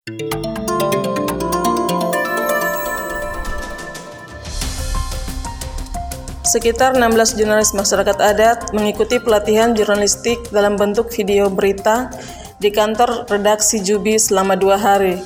Sekitar 16 jurnalis masyarakat adat mengikuti pelatihan jurnalistik dalam bentuk video berita di kantor redaksi Jubi selama 2 hari,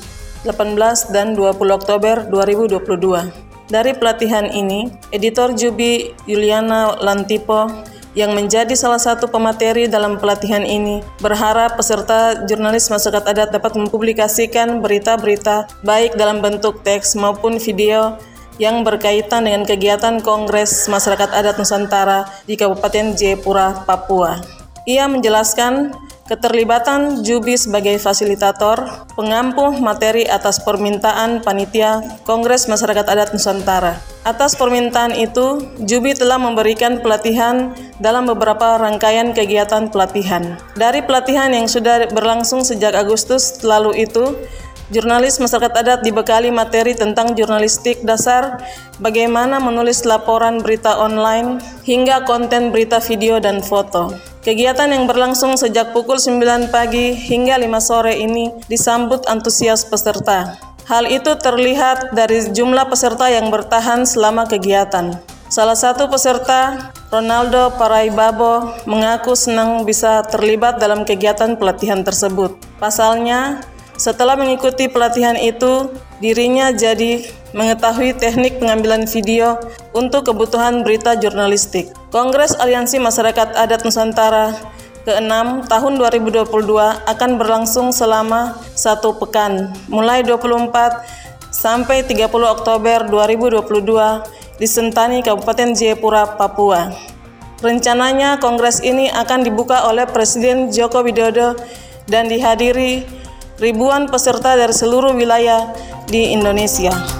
18 dan 20 Oktober 2022. Dari pelatihan ini, editor Jubi Yuliana Lantipo yang menjadi salah satu pemateri dalam pelatihan ini berharap peserta jurnalis masyarakat adat dapat mempublikasikan berita-berita baik dalam bentuk teks maupun video yang berkaitan dengan kegiatan Kongres Masyarakat Adat Nusantara di Kabupaten Jayapura, Papua. Ia menjelaskan keterlibatan Jubi sebagai fasilitator pengampuh materi atas permintaan panitia Kongres Masyarakat Adat Nusantara. Atas permintaan itu, Jubi telah memberikan pelatihan dalam beberapa rangkaian kegiatan pelatihan. Dari pelatihan yang sudah berlangsung sejak Agustus lalu itu, jurnalis masyarakat adat dibekali materi tentang jurnalistik dasar, bagaimana menulis laporan berita online, hingga konten berita video dan foto. Kegiatan yang berlangsung sejak pukul 9 pagi hingga 5 sore ini disambut antusias peserta. Hal itu terlihat dari jumlah peserta yang bertahan selama kegiatan. Salah satu peserta, Ronaldo Paraibabo, mengaku senang bisa terlibat dalam kegiatan pelatihan tersebut. Pasalnya, setelah mengikuti pelatihan itu, dirinya jadi mengetahui teknik pengambilan video untuk kebutuhan berita jurnalistik. Kongres Aliansi Masyarakat Adat Nusantara ke-6 tahun 2022 akan berlangsung selama 1 pekan, mulai 24 sampai 30 Oktober 2022 di Sentani, Kabupaten Jayapura, Papua. Rencananya kongres ini akan dibuka oleh Presiden Joko Widodo dan dihadiri ribuan peserta dari seluruh wilayah di Indonesia.